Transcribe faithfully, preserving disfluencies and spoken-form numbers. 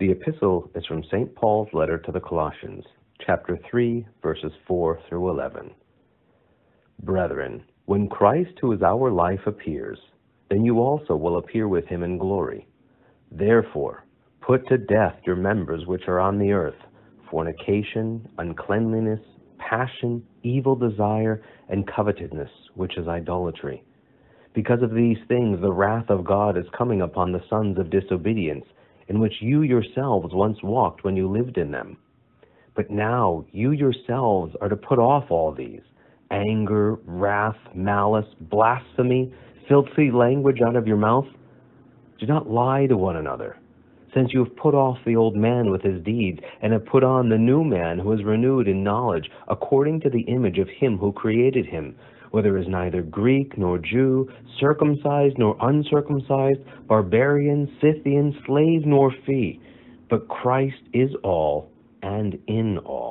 The epistle is from Saint Paul's letter to the Colossians, chapter three, verses four through eleven. Brethren, when Christ, who is our life, appears, then you also will appear with him in glory. Therefore, put to death your members which are on the earth, fornication, uncleanliness, passion, evil desire, and covetousness, which is idolatry. Because of these things the wrath of God is coming upon the sons of disobedience, in which you yourselves once walked when you lived in them. But now you yourselves are to put off all these: anger, wrath, malice, blasphemy, filthy language out of your mouth. Do not lie to one another, since you have put off the old man with his deeds, and have put on the new man who is renewed in knowledge, according to the image of him who created him, where there is neither Greek nor Jew, circumcised nor uncircumcised, barbarian, Scythian, slave nor free, but Christ is all and in all.